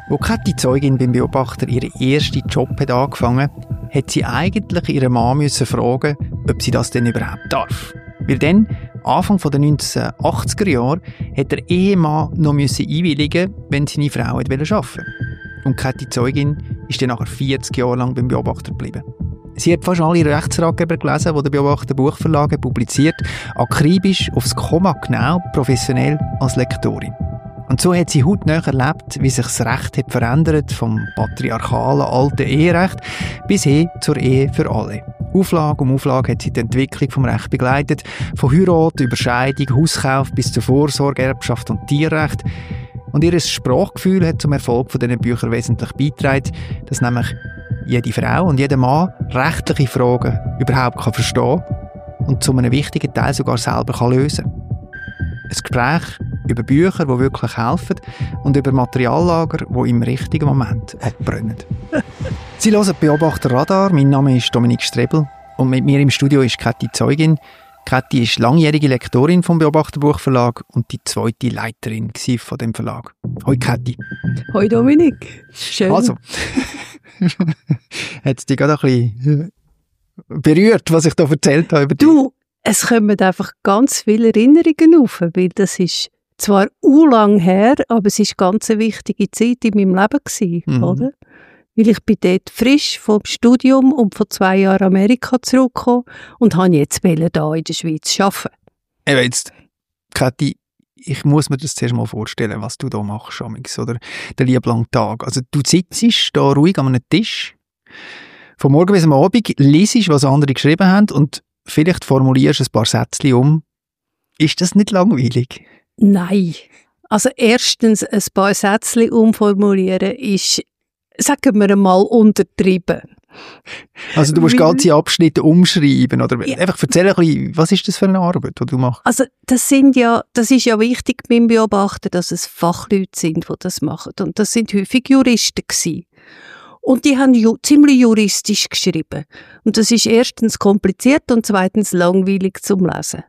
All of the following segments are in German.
Wo Kathi Zeugin beim Beobachter ihren ersten Job hat angefangen, hat sie eigentlich ihren Mann müssen fragen, ob sie das denn überhaupt darf. Weil dann, Anfang der 1980er Jahre, hat der Ehemann noch einwilligen, wenn seine Frau arbeiten wollte. Und Kathi Zeugin ist dann nachher 40 Jahre lang beim Beobachter geblieben. Sie hat fast alle Rechtsratgeber gelesen, die der Beobachter Buchverlag publiziert, akribisch, aufs Komma genau, professionell als Lektorin. Und so hat sie hautnah erlebt, wie sich das Recht hat verändert, vom patriarchalen alten Eherecht bis hin zur Ehe für alle. Auflage um Auflage hat sie die Entwicklung vom Recht begleitet, von Heirat über Scheidung, Hauskauf bis zur Vorsorge, Erbschaft und Tierrecht. Und ihr Sprachgefühl hat zum Erfolg von diesen Büchern wesentlich beigetragen, dass nämlich jede Frau und jeder Mann rechtliche Fragen überhaupt verstehen kann und zu einem wichtigen Teil sogar selber lösen kann. Ein Gespräch über Bücher, die wirklich helfen und über Materiallager, die im richtigen Moment abbrennen. Sie hören Beobachter Radar. Mein Name ist Dominik Strebel und mit mir im Studio ist Kathi Zeugin. Kathi ist langjährige Lektorin vom Beobachter Buchverlag und die zweite Leiterin von dem Verlag. Hoi Kathi. Hoi Dominik. Schön. Also, hat es dich gerade ein bisschen berührt, was ich da erzählt habe über dich? Du, es kommen einfach ganz viele Erinnerungen auf, weil das ist zwar lang her, aber es war eine ganz wichtige Zeit in meinem Leben gewesen, oder? Weil ich bin dort frisch vom Studium und von 2 Jahren Amerika zurückgekommen und wollte jetzt hier in der Schweiz arbeiten. Jetzt, Kathi, ich muss mir das zuerst mal vorstellen, was du da machst, oder den lieblangen Tag. Also du sitzt da ruhig an einem Tisch, von morgen bis am Abend liest, was andere geschrieben haben und vielleicht formulierst du ein paar Sätze um. Ist das nicht langweilig? Nein. Also erstens, ein paar Sätze umformulieren ist, sagen wir einmal, untertrieben. Also du musst ganze Abschnitte umschreiben oder einfach erzähl ein bisschen, was ist das für eine Arbeit, die du machst? Also das ist ja wichtig beim Beobachten, dass es Fachleute sind, die das machen. Und das sind häufig Juristen gewesen. Und die haben ziemlich juristisch geschrieben. Und das ist erstens kompliziert und zweitens langweilig zum Lesen.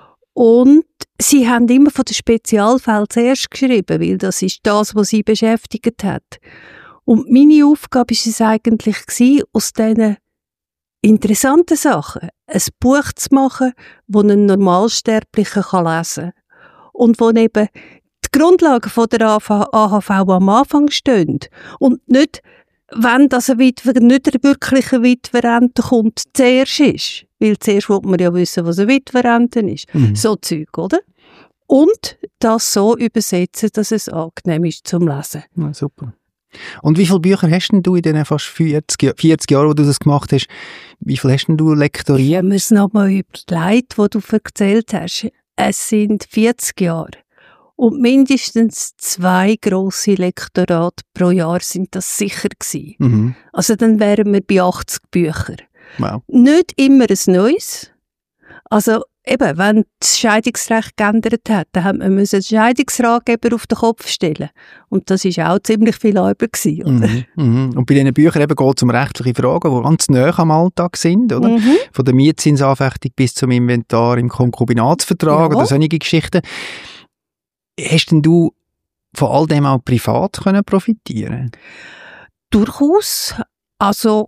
Und sie haben immer von den Spezialfällen zuerst geschrieben, weil das ist das, was sie beschäftigt hat. Und meine Aufgabe war es eigentlich, aus diesen interessanten Sachen ein Buch zu machen, das ein Normalsterblicher lesen kann. Und wo eben die Grundlagen von der AHV am Anfang stehen. Und nicht, wenn das nicht eine wirkliche Witwerrente kommt, zuerst ist. Weil zuerst will man ja wissen, was eine Witwerrente ist. So Zeug, oder? Und das so übersetzen, dass es angenehm ist zum Lesen. Ja, super. Und wie viele Bücher hast denn du in diesen fast 40 Jahren, wo du das gemacht hast, wie viel hast denn du lektoriert? Ich habe es nochmal überlegt, was du erzählt hast. Es sind 40 Jahre. Und mindestens 2 grosse Lektorate pro Jahr sind das sicher gewesen. Also dann wären wir bei 80 Büchern. Wow. Nicht immer ein neues. Also eben, wenn das Scheidungsrecht geändert hat, dann hat man einen Scheidungsratgeber auf den Kopf stellen. Und das war auch ziemlich viel Arbeit gewesen, oder? Und bei diesen Büchern eben geht es um rechtliche Fragen, die ganz nahe am Alltag sind, oder? Von der Mietzinsanfechtung bis zum Inventar im Konkubinatsvertrag oder solche Geschichten. Hast denn du von all dem auch privat können profitieren? Durchaus. Also,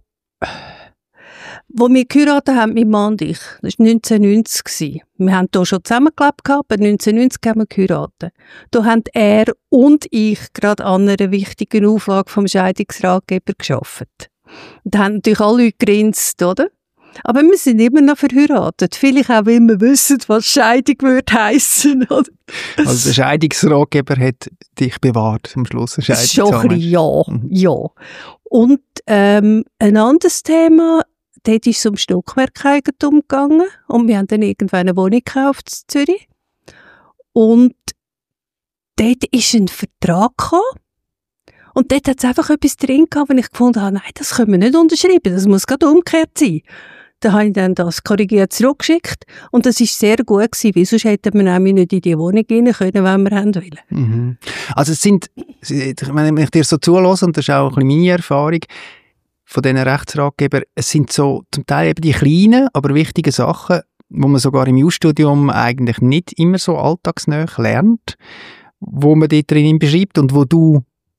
wo wir geheiratet haben, mein Mann und ich, das war 1990. Wir haben hier schon zusammengelebt, aber 1990 haben wir geheiratet. Da haben er und ich gerade an einer wichtigen Auflage vom Scheidungsratgeber gearbeitet. Da haben natürlich alle Leute gegrinst, oder? Aber wir sind immer noch verheiratet. Vielleicht auch, weil wir wissen, was Scheidung würde heissen, oder? Also der Scheidungsratgeber hat dich bewahrt am Schluss. Schon ein bisschen, ja. Und ein anderes Thema, dort ist es um Stockwerkeigentum gegangen und wir haben dann irgendwann eine Wohnung gekauft in Zürich. Und dort ist ein Vertrag gekommen. Und dort hat es einfach etwas drin gehabt, wo ich gefunden habe, nein, das können wir nicht unterschreiben, das muss gerade umgekehrt sein. Da habe ich dann das korrigiert zurückgeschickt und das war sehr gut gewesen, weil sonst hätten wir nämlich nicht in die Wohnung rein können, wenn wir haben wollen. Also es sind, wenn ich dir so zulasse, und das ist auch ein bisschen meine Erfahrung von diesen Rechtsratgebern, es sind so zum Teil eben die kleinen, aber wichtigen Sachen, wo man sogar im Jurastudium eigentlich nicht immer so alltagsnah lernt, wo man dort drin beschreibt und wo du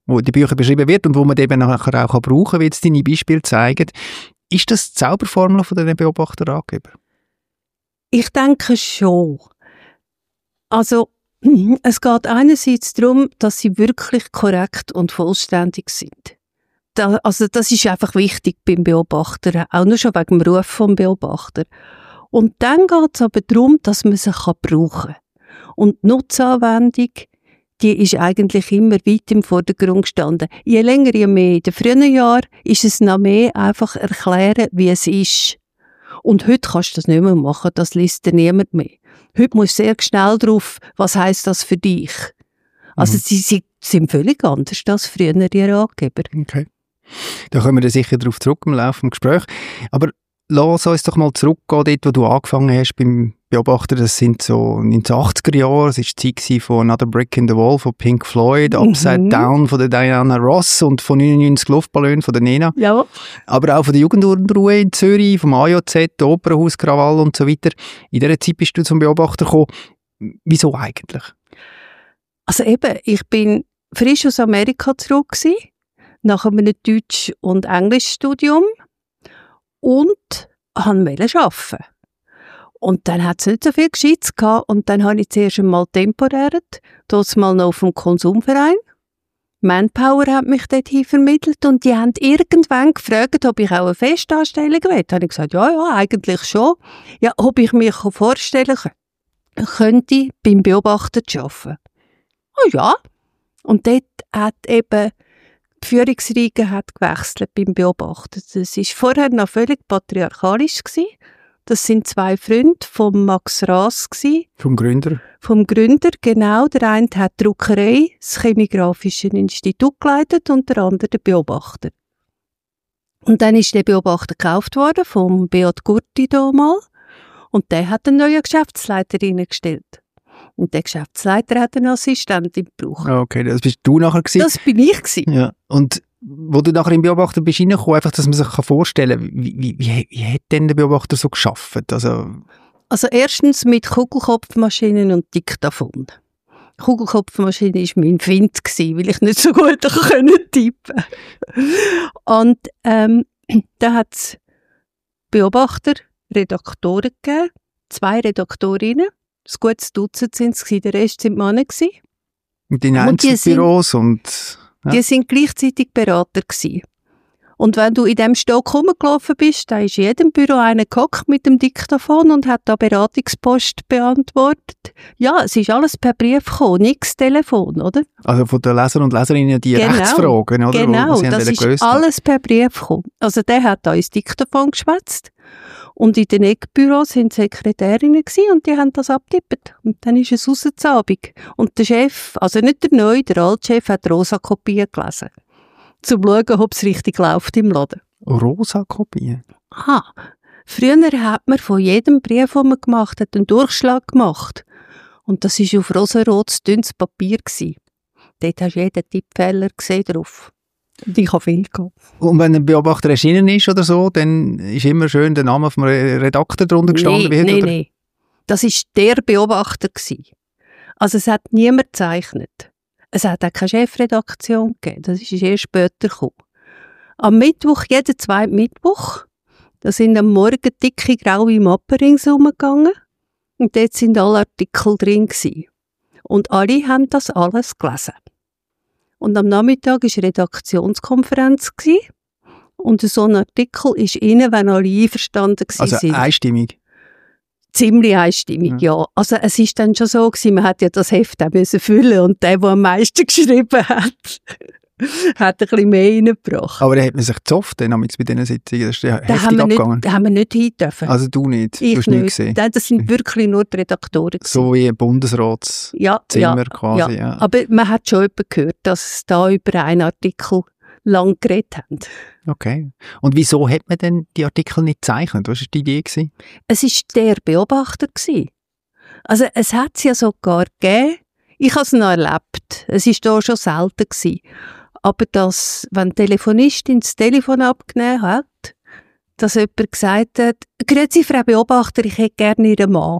wo die Bücher beschrieben wird und wo man eben nachher auch brauchen kann, wie jetzt deine Beispiele zeigen. Ist das die Zauberformel von den Beobachterratgeber? Ich denke schon. Also, es geht einerseits darum, dass sie wirklich korrekt und vollständig sind. Also das ist einfach wichtig beim Beobachter, auch nur schon wegen dem Ruf vom Beobachter. Und dann geht es aber darum, dass man sie brauchen kann. Und die Nutzanwendung, die ist eigentlich immer weit im Vordergrund gestanden. Je länger, je mehr. In den frühen Jahren ist es noch mehr einfach erklären, wie es ist. Und heute kannst du das nicht mehr machen, das liest dir niemand mehr. Heute musst du sehr schnell drauf, was heisst das für dich? Also sie sind völlig anders als früher die Ratgeber. Okay. Da kommen wir sicher darauf zurück im Laufe des Gesprächs. Aber lass uns doch mal zurückgehen, dort, wo du angefangen hast beim Beobachter. Das sind so 1980er Jahre. Es war die Zeit von Another Brick in the Wall von Pink Floyd, Upside Down von der Diana Ross und von 99 Luftballon von der Nena. Ja. Aber auch von der Jugendunruhe in Zürich, vom AJZ, Opernhaus, Krawall und so weiter. In dieser Zeit bist du zum Beobachter gekommen. Wieso eigentlich? Also eben, ich bin frisch aus Amerika zurück gewesen, nach einem Deutsch- und Englischstudium und wollte arbeiten. Und dann hat es nicht so viel Gescheites gehabt und dann habe ich zuerst einmal temporärt, dort mal noch auf dem Konsumverein. Manpower hat mich dorthin vermittelt und die haben irgendwann gefragt, ob ich auch eine Festanstellung will. Da habe ich gesagt, ja, eigentlich schon. Ja, ob ich mich vorstellen könnte, beim Beobachter zu arbeiten. Oh ja. Und dort hat eben die Führungsriege hat gewechselt beim Beobachter. Das war vorher noch völlig patriarchalisch gewesen. Das sind zwei Freunde von Max Raas gewesen. Vom Gründer? Vom Gründer, genau. Der eine hat die Druckerei, das Chemigraphische Institut geleitet und der andere den Beobachter. Und dann ist der Beobachter gekauft worden vom Beat Gurti damals. Und der hat einen neuen Geschäftsleiter reingestellt. Und der Geschäftsleiter hat eine Assistentin gebraucht. Okay, das bist du nachher gewesen? Das bin ich gewesen. Ja. Und wo du nachher im Beobachter bist reingekommen, einfach, dass man sich vorstellen kann, wie hat denn der Beobachter so gearbeitet? Also erstens mit Kugelkopfmaschinen und Diktaphon. Kugelkopfmaschine war mein Find, weil ich nicht so gut tippen konnte. Und da hat es Beobachter, Redaktoren gegeben, 2 Redaktorinnen. Ein gutes Dutzend sind es, der Rest waren Männer. Mit den Einzelbüros und... Ja. Die sind gleichzeitig Berater gewesen. Und wenn du in diesem Stock rumgelaufen bist, da ist in jedem Büro einer gehockt mit dem Diktaphon und hat da Beratungspost beantwortet. Ja, es ist alles per Brief gekommen, nichts Telefon, oder? Also von den Leser und Leserinnen die Rechtsfragen, oder? Genau, das ist alles per Brief gekommen. Also der hat da ins Diktaphon geschwätzt. Und in den Eckbüros waren Sekretärinnen und die haben das abgetippt. Und dann ist es raus zur Abend. Und der Chef, also nicht der Neue, der alte Chef, hat rosa Kopien gelesen. Zum schauen, ob es richtig läuft im Laden. Rosa Kopien? Aha. Früher hat man von jedem Brief, den man gemacht hat, einen Durchschlag gemacht. Und das war auf rosarotes, dünnes Papier. Dort hast du jeden Tippfehler gesehen drauf. Und ich habe viel gehabt. Und wenn ein Beobachter erschienen ist oder so, dann ist immer schön der Name vom Redakteur darunter gestanden? Nein. Das war der Beobachter. Also es hat niemand gezeichnet. Es hat auch keine Chefredaktion gegeben. Das ist erst später gekommen. Am Mittwoch, jeden zweiten Mittwoch, da sind am Morgen dicke graue Mappen ringsherum gegangen. Und dort sind alle Artikel drin gewesen. Und alle haben das alles gelesen. Und am Nachmittag war Redaktionskonferenz gewesen. Und so ein Artikel ist rein, wenn alle einverstanden waren. Also einstimmig? Ziemlich einstimmig, ja. Also es war dann schon so gewesen, man hat ja das Heft auch füllen und der am meisten geschrieben hat, hat ein bisschen mehr reingebracht. Aber da hat man sich gezofft bei diesen Sitzungen, das ist ja heftig abgegangen. Da haben wir nicht hin dürfen. Also du nicht? Ich du hast nicht gesehen? Nein, das sind wirklich nur die Redaktoren gewesen. So wie ein Bundesratszimmer quasi. Ja. Aber man hat schon jemanden gehört, dass sie da über einen Artikel lang geredet haben. Okay. Und wieso hat man denn die Artikel nicht gezeichnet? Was war die Idee gewesen? Es war der Beobachter gewesen. Also es hat es ja sogar gegeben. Ich habe es noch erlebt. Es war da schon selten gewesen. Aber dass, wenn die Telefonistin das Telefon abgenommen hat, dass jemand gesagt hat, «Grüezi, Frau Beobachter, ich hätte gerne Ihren Mann.»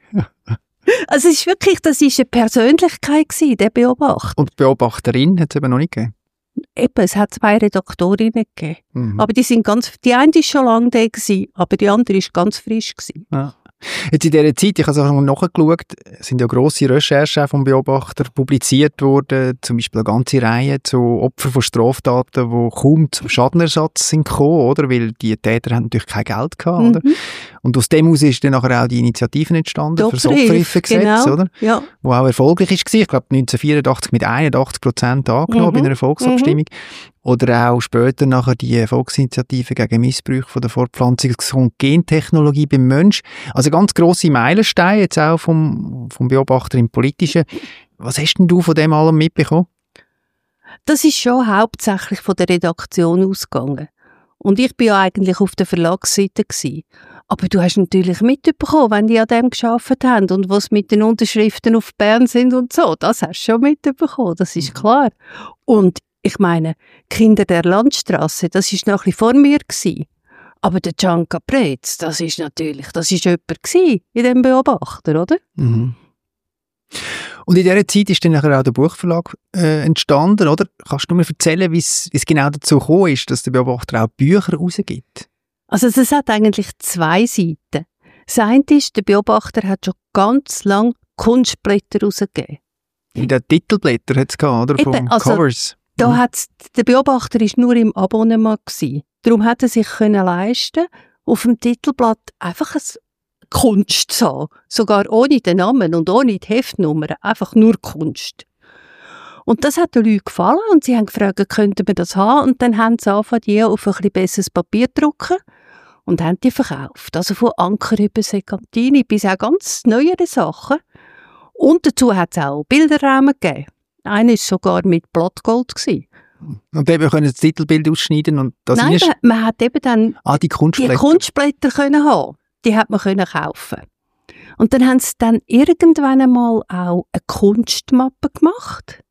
Also es ist wirklich, das war eine Persönlichkeit gewesen, der Beobachter. Und die Beobachterin hat es eben noch nicht gegeben? eben, es hat 2 Redaktorinnen gegeben. Aber die eine war schon lange da gewesen, aber die andere war ganz frisch gewesen. Ja. Jetzt in dieser Zeit, ich habe es auch noch nachgeschaut, sind ja grosse Recherchen vom Beobachter publiziert worden, zum Beispiel eine ganze Reihe zu Opfern von Straftaten, die kaum zum Schadenersatz sind gekommen, oder? Weil die Täter haben natürlich kein Geld gehabt, oder? Und aus dem heraus ist dann nachher auch die Initiative entstanden für das Opferhilfegesetz, genau. Oder? Ja. Wo auch erfolgreich war. Ich glaube 1984 mit 81% angenommen bei einer Volksabstimmung. Oder auch später nachher die Volksinitiative gegen Missbrauch von der Fortpflanzungs- und Gentechnologie beim Mensch. Also ganz grosse Meilensteine jetzt auch vom Beobachter im Politischen. Was hast denn du von dem allem mitbekommen? Das ist schon hauptsächlich von der Redaktion ausgegangen. Und ich bin ja eigentlich auf der Verlagsseite gewesen. Aber du hast natürlich mitbekommen, wenn die an dem gearbeitet haben und was mit den Unterschriften auf Bern sind und so. Das hast du schon mitbekommen, das ist klar. Und ich meine, Kinder der Landstraße, das war noch ein bisschen vor mir gewesen. Aber der Gian Caprez, das ist jemand gewesen in dem Beobachter, oder? Mhm. Und in dieser Zeit ist dann nachher auch der Buchverlag entstanden, oder? Kannst du mir erzählen, wie es genau dazu gekommen ist, dass der Beobachter auch Bücher rausgibt? Also es hat eigentlich 2 Seiten. Das eine ist, der Beobachter hat schon ganz lange Kunstblätter rausgegeben. In den Titelblättern hat es gehabt, oder? Von Covers. Der Beobachter war nur im Abonnement gewesen. Darum hat er sich leisten, auf dem Titelblatt einfach eine Kunst zu haben. Sogar ohne den Namen und ohne die Heftnummer. Einfach nur Kunst. Und das hat den Leuten gefallen und sie haben gefragt, könnten wir das haben? Und dann haben sie angefangen, die auf ein bisschen besseres Papier zu drucken und haben die verkauft. Also von Anker über Segantini bis auch ganz neuere Sachen. Und dazu hat es auch Bilderrahmen gegeben. Einer war sogar mit Blattgold gewesen. Und eben können das Titelbild ausschneiden und das Nein, man hat eben dann die Kunstblätter können haben. Die hat man können kaufen. Und dann haben sie dann irgendwann einmal auch eine Kunstmappe gemacht.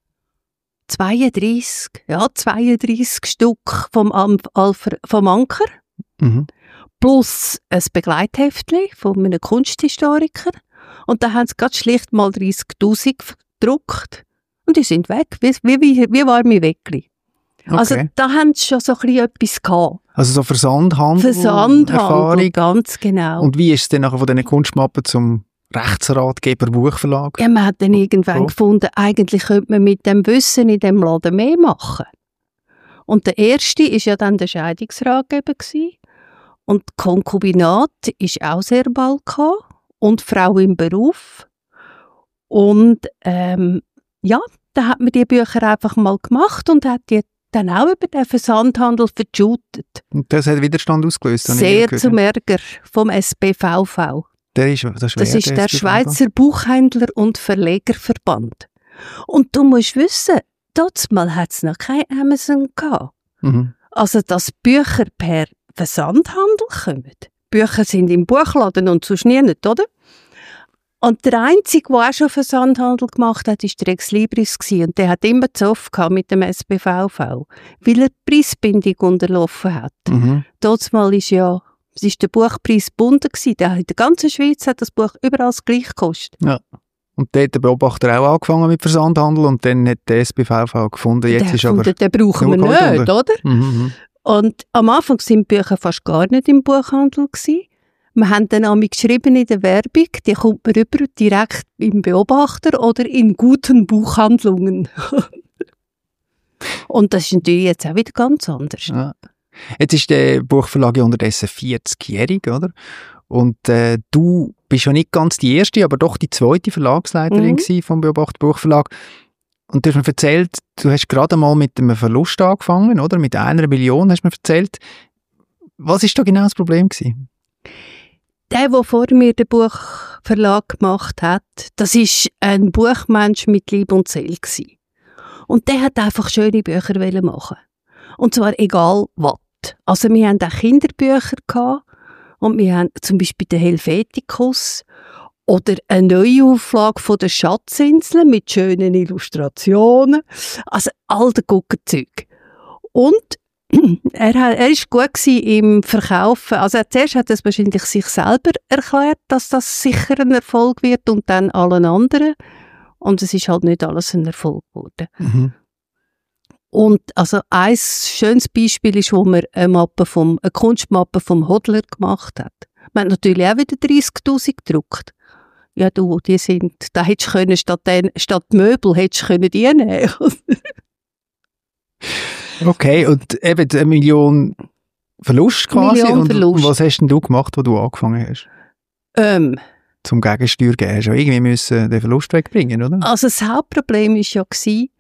32 Stück vom Anker. Plus ein Begleitheftchen von einem Kunsthistoriker. Und da haben sie gerade schlicht mal 30'000 gedruckt. Und die sind weg, wie warme Weckli. Okay. Also da haben sie schon so ein bisschen etwas gehabt. Also so Versandhandel, Erfahrung. Ganz genau. Und wie ist es denn nachher von diesen Kunstmappen zum Rechtsratgeber Buchverlag? Ja, man hat dann irgendwann gefunden, eigentlich könnte man mit dem Wissen in diesem Laden mehr machen. Und der erste war ja dann der Scheidungsratgeber gewesen. Und Konkubinat war auch sehr bald gehabt. Und Frau im Beruf. Und da hat man die Bücher einfach mal gemacht und hat die dann auch über den Versandhandel verschootet. Und das hat Widerstand ausgelöst? Sehr zum Ärger vom SBVV. Das ist der Schweizer Buchhändler- und Verlegerverband. Und du musst wissen, damals hat es noch kein Amazon gehabt. Also, dass Bücher per Versandhandel kommen. Bücher sind im Buchladen und sonst nie nicht, oder? Und der Einzige, der auch schon Versandhandel gemacht hat, war der Ex-Libris gewesen. Und der hat immer zu oft mit dem SBVV, weil er die Preisbindung unterlaufen hat. Damals war der Buchpreis gebunden gewesen. In der ganzen Schweiz hat das Buch überall gleich gekostet. Ja. Und dort hat der Beobachter auch angefangen mit Versandhandel und dann hat der SBVV gefunden, jetzt ist aber... Den brauchen wir nicht, oder? Und am Anfang sind die Bücher fast gar nicht im Buchhandel gewesen. Wir haben dann einmal geschrieben in der Werbung, die kommt man rüber direkt im Beobachter oder in guten Buchhandlungen. Und das ist natürlich jetzt auch wieder ganz anders. Ja. Jetzt ist der Buchverlag ja unterdessen 40-jährig, oder? Und du bist ja nicht ganz die erste, aber doch die zweite Verlagsleiterin vom Beobachter Buchverlag. Und du hast mir erzählt, du hast gerade mal mit einem Verlust angefangen, oder? Mit 1 Million hast du mir erzählt. Was war da genau das Problem gewesen? Der vor mir den Buchverlag gemacht hat, das war ein Buchmensch mit Liebe und Seele gewesen. Und der hat einfach schöne Bücher machen. Und zwar egal was. Also wir hatten auch Kinderbücher gehabt, und wir haben zum Beispiel den Helvetikus oder eine Neuauflage von der Schatzinsel mit schönen Illustrationen. Also all das gute Zeug. Und er war gut im Verkaufen. Also zuerst hat er wahrscheinlich sich selber erklärt, dass das sicher ein Erfolg wird und dann allen anderen. Und es ist halt nicht alles ein Erfolg geworden. Und also ein schönes Beispiel ist, wo man eine Kunstmappe vom Hodler gemacht hat. Man hat natürlich auch wieder 30'000 gedruckt. Ja, da hättest du können, statt Möbel hättest du können die nehmen. Okay, und eben 1 Million Verlust quasi. Und was hast denn du gemacht, wo du angefangen hast? Zum Gegensteuer geben. Hast du irgendwie müssen den Verlust wegbringen, oder? Also das Hauptproblem war ja,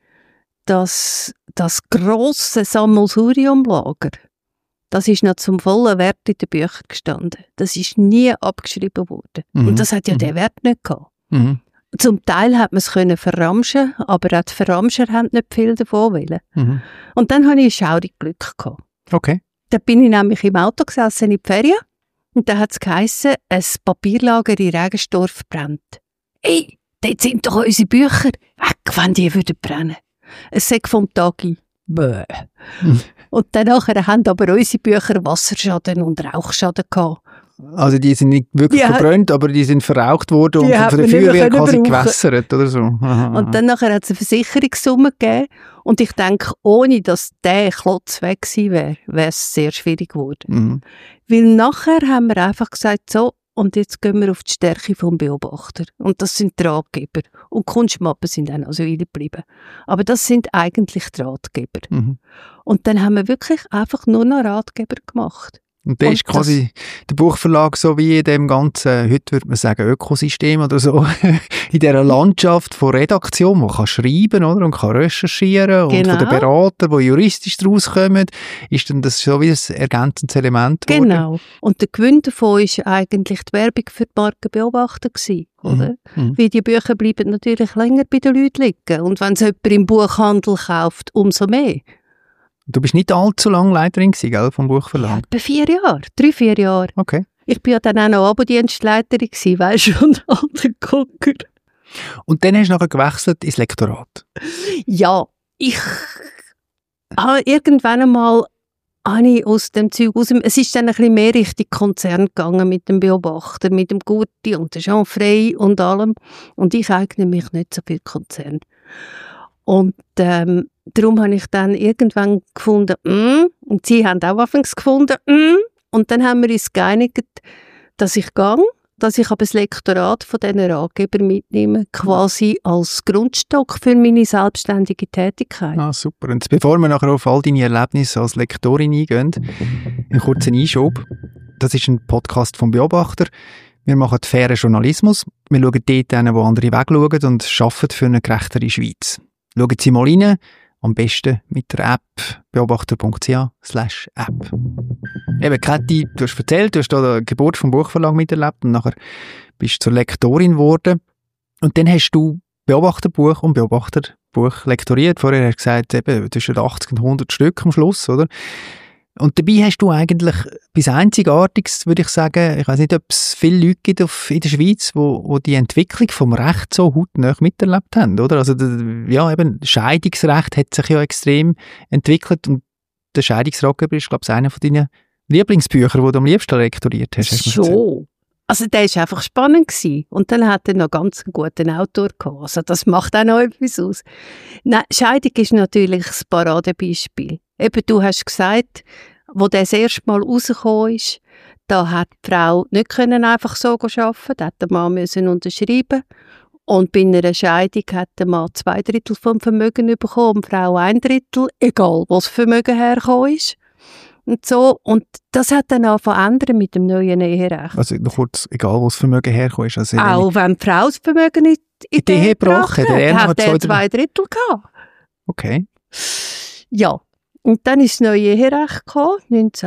dass das grosse Sammelsurium-Lager, das ist noch zum vollen Wert in den Büchern gestanden. Das ist nie abgeschrieben worden. Und das hat ja den Wert nicht gehabt. Zum Teil hat man es verramschen, aber auch die Verramscher haben nicht viel davon wollen. Und dann hatte ich ein schaurig Glück gehabt. Okay. Da bin ich nämlich im Auto gesessen in die Ferien und da hat es geheissen, ein Papierlager in Regensdorf brennt. Ey, dort sind doch unsere Bücher. Weg, wenn die würden brennen. Es sagt vom Tag ein. Bäh. Und dann haben aber unsere Bücher Wasserschaden und Rauchschaden gehabt. Also die sind nicht wirklich verbrannt, aber die sind verraucht worden und von der Feuerwehr quasi gewässert oder so. Und dann nachher hat es eine Versicherungssumme gegeben und ich denke, ohne dass der Klotz weg gewesen wäre, wäre es sehr schwierig geworden. Weil nachher haben wir einfach gesagt, so, und jetzt gehen wir auf die Stärke vom Beobachter. Und das sind die Ratgeber. Und Kunstmappen sind dann also geblieben. Aber das sind eigentlich die Ratgeber. Und dann haben wir wirklich einfach nur noch Ratgeber gemacht. Und das ist quasi der Buchverlag so wie in dem ganzen, heute würde man sagen, Ökosystem oder so, in dieser Landschaft von Redaktion, die kann schreiben, oder, und kann recherchieren und von den Beratern, die juristisch daraus kommen, ist dann das so wie ein ergänzendes Element geworden. Genau. Und der Gewinn davon war eigentlich die Werbung für die Marke Beobachter gewesen, oder? Weil die Bücher bleiben natürlich länger bei den Leuten liegen. Und wenn es jemand im Buchhandel kauft, umso mehr. Du bist nicht allzu lange Leiterin gewesen, gell, vom Buchverlag? Ja, etwa 4 Jahre, 3-4 Jahre. Okay. Ich war ja dann auch noch Abodienstleiterin gewesen, weisst du, und alter Gucker. Und dann hast du nachher gewechselt ins Lektorat? Ja, ich habe irgendwann einmal aus dem Zeug raus, es ist dann ein bisschen mehr Richtung Konzern gegangen mit dem Beobachter, mit dem Gurti und der Jean Frey und allem. Und ich eigne mich nicht so viel Konzern. Und darum habe ich dann irgendwann gefunden, und sie haben auch anfangs gefunden, und dann haben wir uns geeinigt, dass ich gehe, dass ich aber das Lektorat von diesen Ratgebern mitnehme, quasi als Grundstock für meine selbstständige Tätigkeit. Ah, super. Und bevor wir nachher auf all deine Erlebnisse als Lektorin eingehen, einen kurzen Einschub. Das ist ein Podcast vom Beobachter. Wir machen fairen Journalismus. Wir schauen dort hin, wo andere wegschauen und arbeiten für eine gerechtere Schweiz. Schauen Sie mal rein, am besten mit der App beobachter.ch/app. Eben, Käthi, du hast erzählt, du hast da die Geburt vom Buchverlag miterlebt und nachher bist du zur Lektorin geworden. Und dann hast du Beobachterbuch und Beobachterbuch lektoriert. Vorher hast du gesagt, eben, zwischen 80 und 100 Stück am Schluss, oder? Und dabei hast du eigentlich etwas Einzigartiges, würde ich sagen. Ich weiß nicht, ob es viele Leute gibt in der Schweiz, wo die Entwicklung vom Recht so hautnah miterlebt haben, oder? Also, ja, eben, Scheidungsrecht hat sich ja extrem entwickelt und der Scheidungsratgeber ist, glaube ich, einer von deinen Lieblingsbüchern, die du am liebsten lektoriert hast. Schon. Also, der war einfach spannend gewesen. Und dann hat er noch ganz einen guten Autor gehabt. Also, das macht auch noch etwas aus. Nein, Scheidung ist natürlich das Paradebeispiel. Eben, du hast gesagt, wo das erste Mal rausgekommen ist, da hat die Frau nicht einfach so arbeiten, da hat der Mann müssen unterschreiben. Und bei einer Scheidung hat der Mann 2/3 vom Vermögen bekommen und die Frau 1/3, egal wo das Vermögen hergekommen ist. Und so. Und das hat dann auch verändert mit dem neuen Eherecht. Also noch kurz, egal wo das Vermögen hergekommen ist. Also auch wenn die Frau das Vermögen in die Ehe gebracht hat, hat er 2/3 gehabt. Okay. Ja. Und dann ist das neue Eherecht gekommen,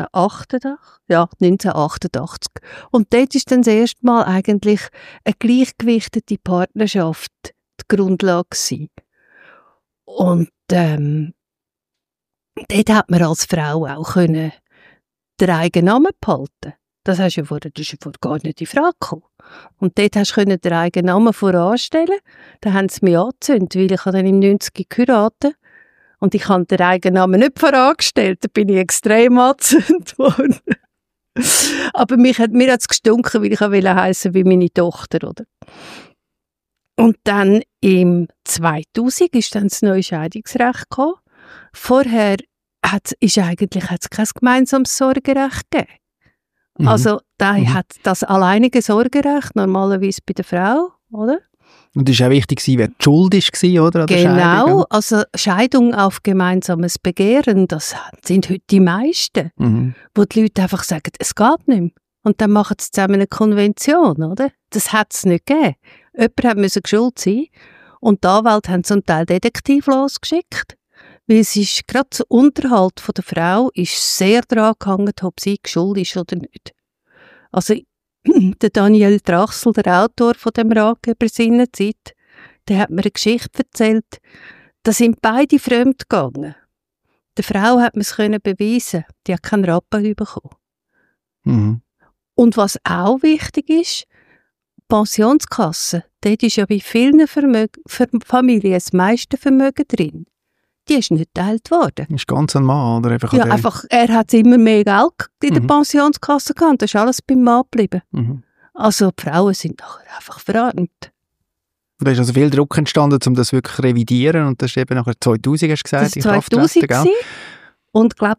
1988. Und dort ist dann das erste Mal eigentlich eine gleichgewichtete Partnerschaft die Grundlage gewesen. Und dort hat man als Frau auch den eigenen Namen behalten. Das ist ja vorher gar nicht in Frage gekommen. Und dort hast du den eigenen Namen voranstellen. Da haben sie mich angezündet, weil ich dann im 90 geheiratet. Und ich habe den eigenen Namen nicht vorangestellt. Da bin ich extrem angezündet worden. Aber mir hat es gestunken, weil ich wollte heissen wie meine Tochter, oder? Und dann im 2000 ist dann das neue Scheidungsrecht gekommen. Vorher hat's kein gemeinsames Sorgerecht gegeben. Also da hat das alleinige Sorgerecht normalerweise bei der Frau, oder? Und es war auch wichtig, wer die Schuld war, oder? An der Genau, Scheidung. also Scheidung auf gemeinsames Begehren, das sind heute die meisten, wo die Leute einfach sagen, es geht nicht mehr. Und dann machen sie zusammen eine Konvention, oder? Das hat es nicht gegeben. Jemand musste schuld sein und die Anwälte haben zum Teil Detektiv losgeschickt, weil es ist gerade der Unterhalt von der Frau ist sehr daran gehangen, ob sie schuld ist oder nicht. Also der Daniel Drachsel, der Autor von dem Ratgeber Sinnenzeit, der hat mir eine Geschichte erzählt, da sind beide fremd gegangen. Der Frau hat man es beweisen, die hat keinen Rappen bekommen. Und was auch wichtig ist, Pensionskasse, dort ist ja bei vielen Familien das meiste Vermögen drin. Die ist nicht geteilt worden. Ist ganz ein Mann, oder? Einfach, er hat immer mehr Geld in der Pensionskasse gehabt, das ist alles beim Mann geblieben. Also die Frauen sind nachher einfach verarmt. Da ist also viel Druck entstanden, um das wirklich zu revidieren, und das ist eben nachher 2000, hast du gesagt, das war 2000 und ich glaube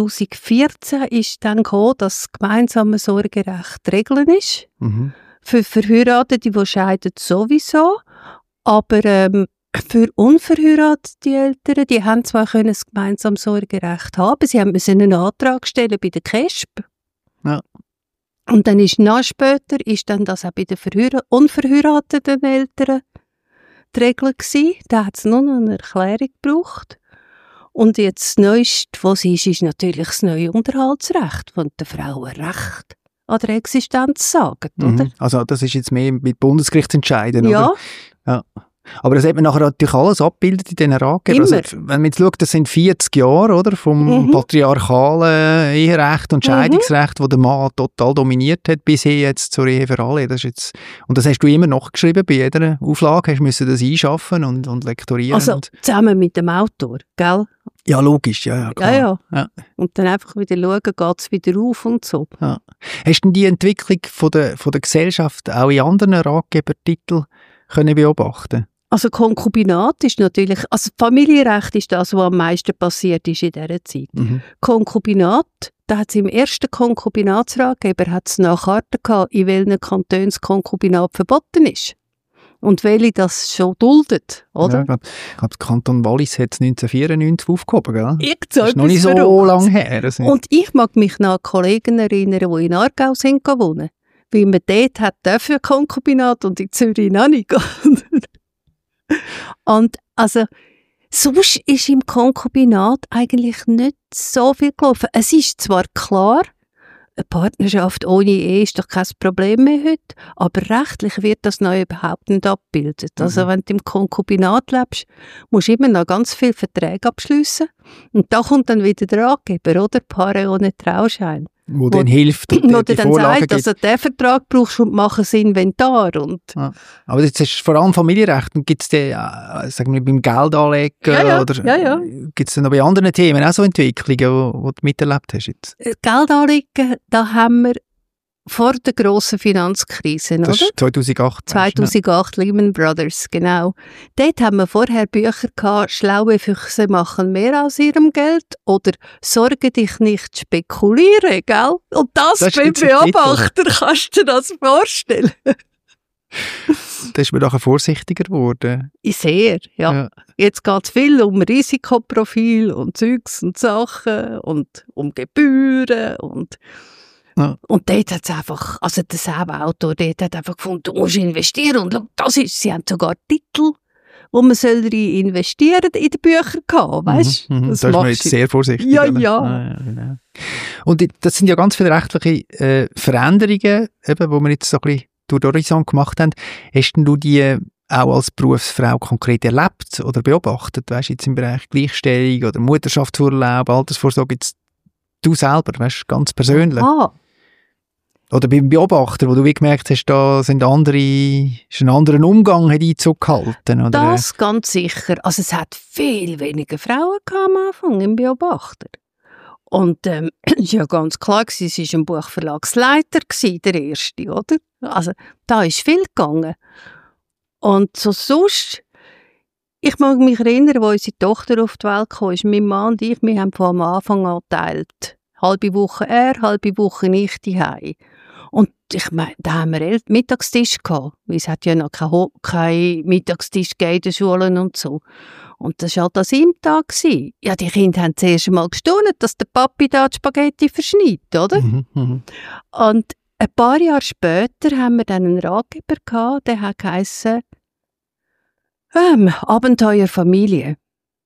2014 ist dann gekommen, dass das gemeinsame Sorgerecht regeln ist. Für Verheiratete, die scheiden sowieso, aber für unverheiratete Eltern, die haben zwar das gemeinsame Sorgerecht haben, aber sie müssen einen Antrag stellen bei der KESB. Ja. Und dann ist noch später ist dann das auch bei den unverheirateten Eltern die Regel gewesen. Da hat es nur noch eine Erklärung gebraucht. Und jetzt das Neueste, was ist natürlich das neue Unterhaltsrecht, das den Frauen Recht an der Existenz sagt, oder? Also das ist jetzt mehr mit Bundesgerichtsentscheiden, ja. Oder? Ja. Aber das hat man nachher natürlich alles abgebildet in diesen Ratgebern. Also, wenn man jetzt schaut, das sind 40 Jahre, oder, vom patriarchalen Eherecht und Scheidungsrecht, wo der Mann total dominiert hat, bis hin jetzt zur Ehe für alle. Das ist jetzt, und das hast du immer nachgeschrieben bei jeder Auflage, hast müssen das einschaffen und lektorieren. Also zusammen mit dem Autor, gell? Ja, logisch, ja, klar. Ja. Und dann einfach wieder schauen, geht es wieder auf und so. Ja. Hast du die Entwicklung von der Gesellschaft auch in anderen Ratgebertiteln können beobachten? Also Konkubinat ist natürlich, also Familienrecht ist das, was am meisten passiert ist in dieser Zeit. Konkubinat, da hat es im ersten Konkubinatsratgeber hat's eine Karte gehabt, in welchen Kantonen das Konkubinat verboten ist. Und welche das schon duldet, oder? Ja, ich glaube, der Kanton Wallis hat es 1994 aufgehoben, gell? Das ist noch nicht so lange her. Also. Und ich mag mich noch an Kollegen erinnern, die in Aargau sind gewohnt. Weil man dort hat dafür Konkubinat und in Zürich noch nicht. Und also, sonst ist im Konkubinat eigentlich nicht so viel gelaufen. Es ist zwar klar, eine Partnerschaft ohne Ehe ist doch kein Problem mehr heute, aber rechtlich wird das noch überhaupt nicht abgebildet. Also wenn du im Konkubinat lebst, musst du immer noch ganz viele Verträge abschliessen. Und da kommt dann wieder der Ratgeber, oder? Paare ohne Trauschein. Wo dann hilft und die dann sagt, also den Vertrag brauchst du und mach ein Inventar. Und ja. Aber jetzt ist vor allem Familienrecht. Gibt es sagen wir, beim Geldanlegen oder gibt es noch bei anderen Themen auch so Entwicklungen, die du miterlebt hast? Jetzt? Geldanlegen, da haben wir vor der grossen Finanzkrise, das oder? Ist 2008. 2008, Lehman Brothers, genau. Dort haben wir vorher Bücher gehabt, schlaue Füchse machen mehr aus ihrem Geld oder sorge dich nicht spekulieren, gell? Und das beim Beobachter, kannst du dir das vorstellen? Da ist man nachher vorsichtiger geworden. Sehr, ja. Jetzt geht es viel um Risikoprofil und Zeugs und Sachen und um Gebühren und Und dort hat es einfach, also der selbe Autor, dort hat einfach gefunden, du musst investieren. Und schau, das ist, sie haben sogar Titel, wo man soll investieren in die Bücher gehabt, weißt du? Da ist man jetzt sehr vorsichtig. Ja. Genau. Und das sind ja ganz viele rechtliche Veränderungen, eben, wo wir jetzt so ein bisschen durch den Horizont gemacht haben. Hast denn du die auch als Berufsfrau konkret erlebt oder beobachtet? Weißt du, jetzt im Bereich Gleichstellung oder Mutterschaftsurlaub, Altersvorsorge, jetzt du selber, weißt du, ganz persönlich? Oder beim Beobachter, wo du wie gemerkt hast, da ist ein anderer Umgang hat Einzug gehalten? Oder? Das ganz sicher. Also es hat viel weniger Frauen am Anfang im Beobachter. Und ist ja ganz klar, es war ein Buchverlagsleiter, der erste, oder? Also da ist viel gegangen. Und so sonst, Ich mag mich erinnern, als unsere Tochter auf die Welt kam, ist mein Mann und ich, wir haben von Anfang an geteilt. Halbe Woche er, halbe Woche ich daheim. Und ich meine, da haben wir Mittagstisch gehabt, weil es hat ja noch kein Mittagstisch gegeben in den Schulen und so. Und das war halt an seinem Tag. Ja, die Kinder haben zuerst einmal gestaunt, dass der Papi da die Spaghetti verschneidet, oder? Und ein paar Jahre später haben wir dann einen Ratgeber gehabt, der hat geheissen, Abenteuer Familie.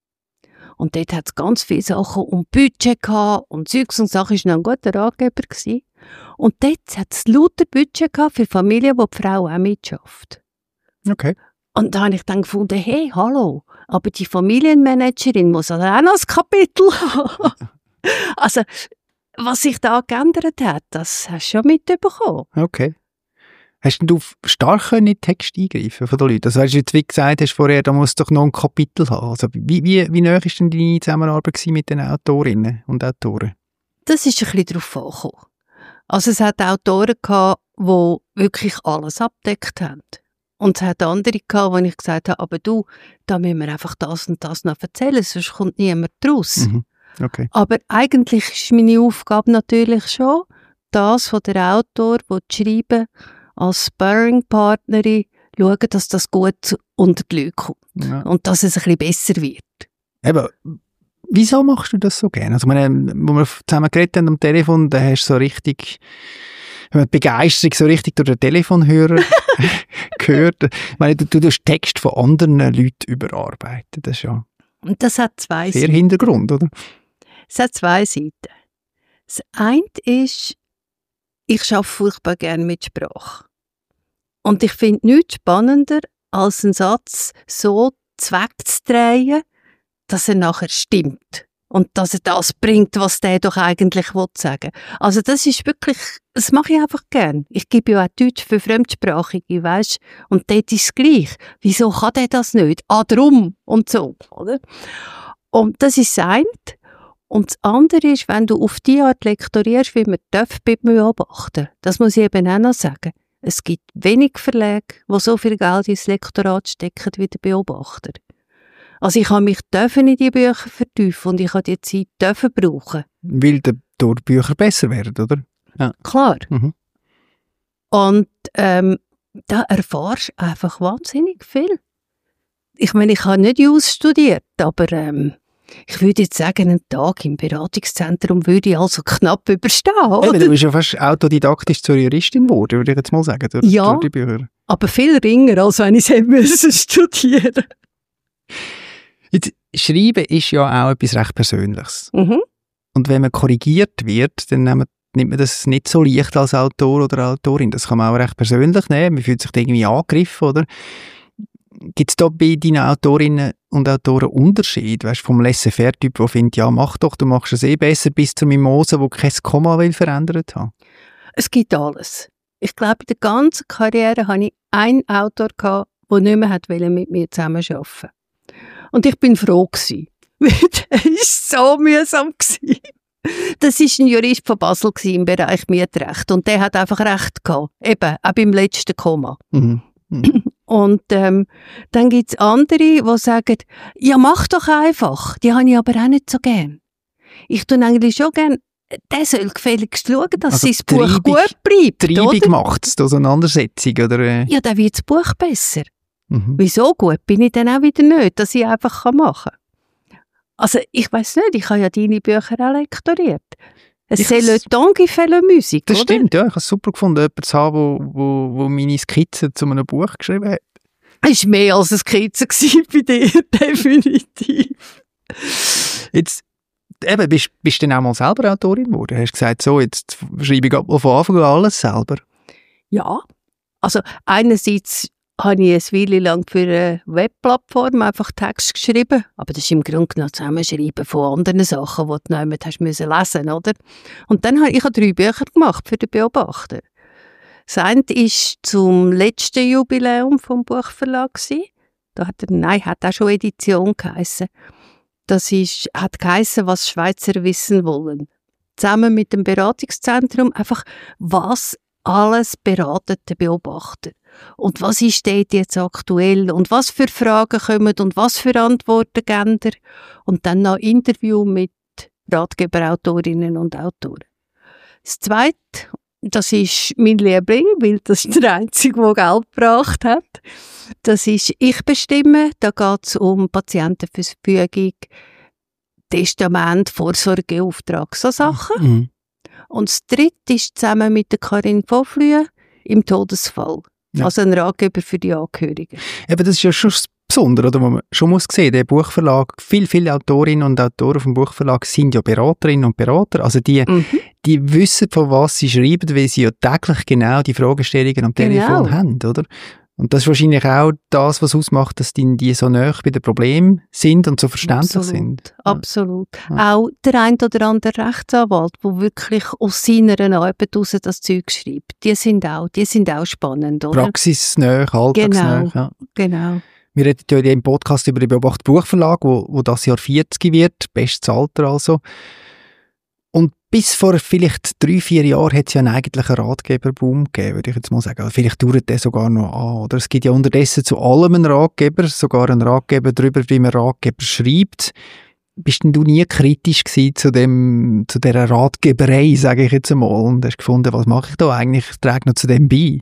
Und dort hat es ganz viele Sachen um Budget gehabt und Zeugs und Sachen. Das war noch ein guter Ratgeber gewesen. Und dort hat es lauter Budget gehabt für Familien, wo die Frau auch mitschafft. Okay. Und da habe ich dann gefunden, hey, hallo, aber die Familienmanagerin muss also auch noch ein Kapitel haben. Also, was sich da geändert hat, das hast du schon mitbekommen. Okay. Hast du stark in den Text eingreifen von den Leuten? Also, weißt du, wie gesagt hast vorher, da muss doch noch ein Kapitel haben. Also, wie nah war denn deine Zusammenarbeit mit den Autorinnen und Autoren? Das ist ein bisschen darauf angekommen. Also, es hat Autoren gehabt, die wirklich alles abgedeckt haben. Und es hat andere gehabt, wo ich gesagt habe, aber du, da müssen wir einfach das und das noch erzählen, sonst kommt niemand raus. Okay. Aber eigentlich ist meine Aufgabe natürlich schon, das von der Autor, der schreiben, als Sparring-Partnerin schauen, dass das gut unter die Leute kommt. Ja. Und dass es ein bisschen besser wird. Eben, wieso machst du das so gerne? Also, meine, wo wir zusammen geredet haben am Telefon, da hast du so richtig die Begeisterung so richtig durch den Telefonhörer gehört. Ich meine, du tust Text von anderen Leuten überarbeiten. Das ist ja und das hat zwei sehr Seiten. Hintergrund, oder? Es hat zwei Seiten. Das eine ist, ich arbeite furchtbar gerne mit Sprache. Und ich finde nichts spannender, als einen Satz so wegzudrehen, dass er nachher stimmt. Und dass er das bringt, was der doch eigentlich sagen will. Also das ist wirklich, das mache ich einfach gern. Ich gebe ja auch Deutsch für Fremdsprachige, weisst? Und dort ist es gleich. Wieso kann der das nicht? Drum und so, oder? Und das ist das eine. Und das andere ist, wenn du auf die Art lektorierst, wie man darf beim Beobachter. Das muss ich eben auch noch sagen. Es gibt wenig Verlage, die so viel Geld ins Lektorat stecken wie der Beobachter. Also ich habe mich in die Bücher vertiefen und ich habe die Zeit brauchen. Weil die Bücher besser werden, oder? Ja. Klar. Und da erfährst du einfach wahnsinnig viel. Ich meine, ich habe nicht Jus studiert, aber ich würde jetzt sagen, einen Tag im Beratungszentrum würde ich also knapp überstehen. Oder? Du bist ja fast autodidaktisch zur Juristin geworden, würde ich jetzt mal sagen, durch die Bücher. Aber viel ringer, als wenn ich es studieren musste. Jetzt, Schreiben ist ja auch etwas recht Persönliches. Und wenn man korrigiert wird, dann nimmt man das nicht so leicht als Autor oder Autorin. Das kann man auch recht persönlich nehmen. Man fühlt sich irgendwie angegriffen, oder? Gibt es da bei deinen Autorinnen und Autoren Unterschied? Weißt du, vom Laissez-faire-Typ, der findet, ja, mach doch, du machst es besser, bis zur Mimose, der kein Komma will verändert haben? Es gibt alles. Ich glaube, in der ganzen Karriere hatte ich einen Autor, der nicht mehr mit mir zusammenarbeiten wollte. Und ich bin froh gewesen. Der war so mühsam gewesen. Das war ein Jurist von Basel im Bereich Mietrecht. Und der hat einfach Recht gehabt. Eben, auch beim letzten Komma. Und dann gibt es andere, die sagen, ja, mach doch einfach. Die habe ich aber auch nicht so gern. Ich tue eigentlich schon gern, der soll gefälligst schauen, dass sein Buch gut bleibt. Treibung macht es, die Auseinandersetzung, oder? Ja, dann wird das Buch besser. Wieso gut? Bin ich dann auch wieder nicht, dass ich einfach machen kann. Also, ich weiss nicht, ich habe ja deine Bücher auch lektoriert. C'est le temps qui fait la musique, das oder? Stimmt, ja. Ich habe es super gefunden, jemanden zu haben, der meine Skizze zu einem Buch geschrieben hat. Es war mehr als eine Skizze bei dir, definitiv. Jetzt, eben, bist du denn auch mal selber Autorin geworden? Hast du gesagt, so, jetzt schreibe ich von Anfang an alles selber? Ja. Also, einerseits habe ich eine Weile lang für eine Webplattform einfach Text geschrieben. Aber das ist im Grunde genommen Zusammenschreiben von anderen Sachen, die du nicht lesen musst, oder? Und dann habe ich 3 Bücher gemacht für den Beobachter. Das eine war zum letzten Jubiläum vom Buchverlag. Da hat auch schon Edition geheissen. Das hat geheissen, was Schweizer wissen wollen. Zusammen mit dem Beratungszentrum einfach, was alles beratet der Beobachter. Und was ist dort jetzt aktuell? Und was für Fragen kommen und was für Antworten geben ihr? Und dann noch Interview mit Ratgeberautorinnen und Autoren. Das Zweite, das ist mein Liebling, weil das ist der Einzige, der Geld gebracht hat. Das ist «Ich bestimme». Da geht es um Patientenverfügung, Testament, Vorsorgeauftrag, so Sachen. Mhm. Und das Dritte ist zusammen mit der Karin von Flühe «Im Todesfall». Ja. Also ein Ratgeber für die Angehörigen. Eben, das ist ja schon das Besondere, oder? Was man schon muss sehen, der Buchverlag, viele Autorinnen und Autoren vom Buchverlag sind ja Beraterinnen und Berater. Also die wissen, von was sie schreiben, weil sie ja täglich genau die Fragestellungen am Telefon haben, oder? Und das ist wahrscheinlich auch das, was ausmacht, dass die so nahe bei den Problemen sind und so verständlich sind. Absolut. Ja. Auch der ein oder andere Rechtsanwalt, der wirklich aus seiner Arbeit heraus das Zeug schreibt, die sind auch spannend, oder? Praxisnähe, alltagsnähe. Genau. Wir reden ja im Podcast über den Beobachter Buchverlag, wo das Jahr 40 wird, bestes Alter also. Und bis vor vielleicht 3-4 Jahren hat es ja einen eigentlichen Ratgeberboom gegeben, würde ich jetzt mal sagen. Vielleicht dauert der sogar noch an. Oder es gibt ja unterdessen zu allem einen Ratgeber, sogar einen Ratgeber darüber, wie man Ratgeber schreibt. Bist denn du nie kritisch gewesen zu dieser Ratgeberei, sage ich jetzt einmal, und hast gefunden, was mache ich da eigentlich? Ich trage noch zu dem bei.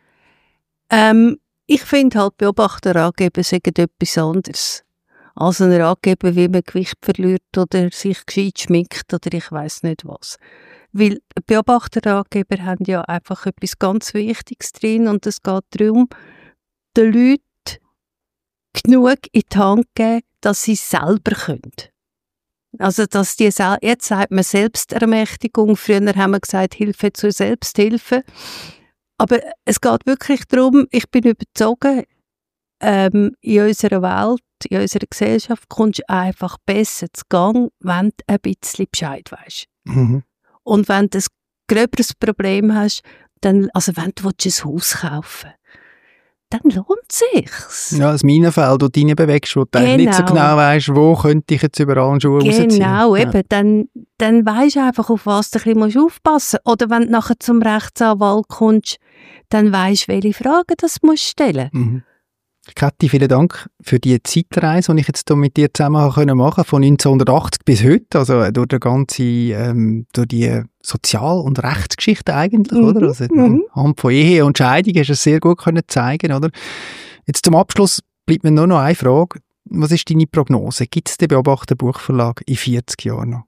Ich finde halt, Beobachterratgeber sagen etwas anderes. Als ein Ratgeber, wie man Gewicht verliert oder sich gescheit schminkt oder ich weiss nicht was. Weil Beobachterratgeber haben ja einfach etwas ganz Wichtiges drin und es geht darum, den Leuten genug in die Hand geben, dass sie selber können. Also, dass jetzt sagt man Selbstermächtigung, früher haben wir gesagt, Hilfe zur Selbsthilfe. Aber es geht wirklich darum, ich bin überzeugt, in unserer Welt, in unserer Gesellschaft kommst du einfach besser zu Gang, wenn du ein bisschen Bescheid weisst. Mhm. Und wenn du ein gröberes Problem hast, dann, also wenn du ein Haus kaufen willst, dann lohnt es sich. Ja, das Minenfeld, das du reinbewegst, wo du nicht so genau weisst, wo könnte ich jetzt überall einen Schuh rausziehen. Genau, eben. Dann weisst du einfach, auf was du ein bisschen aufpassen musst. Oder wenn du nachher zum Rechtsanwalt kommst, dann weisst du, welche Fragen du stellen musst. Mhm. Kathi, vielen Dank für die Zeitreise, die ich jetzt hier mit dir zusammen machen konnte, von 1980 bis heute, also durch die Sozial- und Rechtsgeschichte eigentlich, oder? Also anhand von Ehe und Scheidung hast du es sehr gut können zeigen, oder? Jetzt zum Abschluss bleibt mir nur noch eine Frage. Was ist deine Prognose? Gibt es den Beobachter Buchverlag in 40 Jahren noch?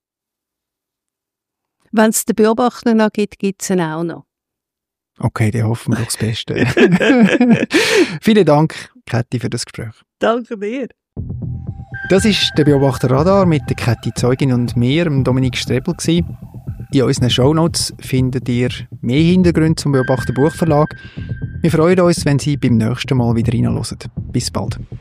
Wenn es den Beobachter noch gibt, gibt es ihn auch noch. Okay, dann hoffen wir doch das Beste. Vielen Dank, Kathi, für das Gespräch. Danke dir. Das war der Beobachter Radar mit der Kathi Zeugin und mir, Dominik Strebel. In unseren Shownotes findet ihr mehr Hintergründe zum Beobachter Buchverlag. Wir freuen uns, wenn Sie beim nächsten Mal wieder reinhören. Bis bald.